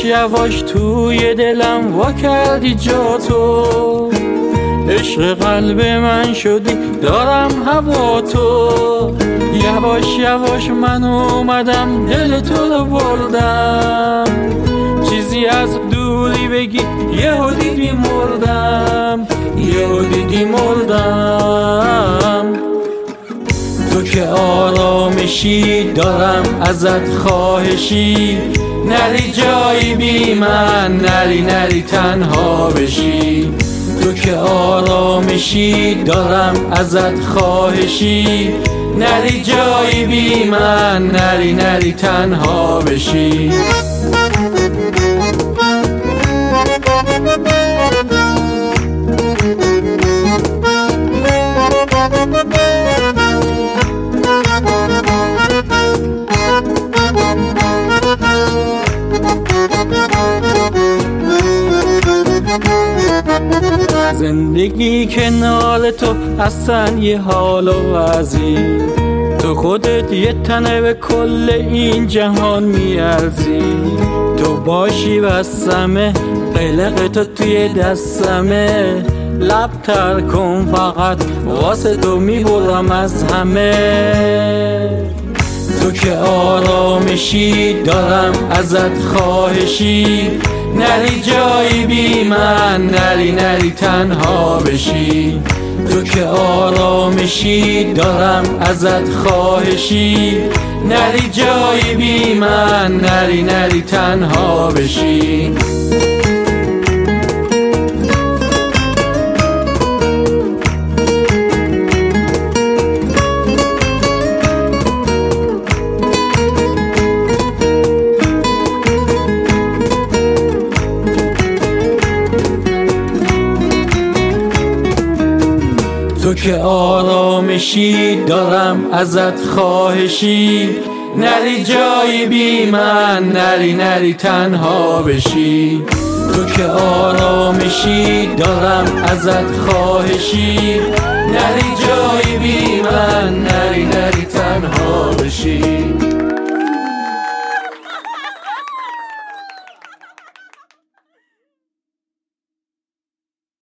یواش یواش توی دلم وا کردی جا تو، عشق قلب من شدی دارم هوا تو. یواش یواش من اومدم دل تو رو بردم، چیزی از دوری بگی یهو دیدی مردم، یهو دیدی مردم. تو که آرامشی دارم ازت خواهشی، نری جایی بی من، نری تنها بشی. تو که آرامشی دارم ازت خواهشی، نری جایی بی من، نری تنها بشی. زندگی کنار تو اصلا یه حال و وضعی، تو خودت یه تنه به کل این جهان میارزی. تو باشی بسمه قلق تو توی دستمه، لب تر کن فقط واسه تو میبرم از همه. تو که آرامشی دارم ازت خواهشی، نری جایی بی من، نری تنها بشی. تو که آرامشی دارم ازت خواهشی، نری جایی بی من، نری تنها بشی. تو که آرامشی دارم ازت خواهشی، نری جایی بی من، نری تنها بشی. تو که آرامشی دارم ازت خواهشی، نری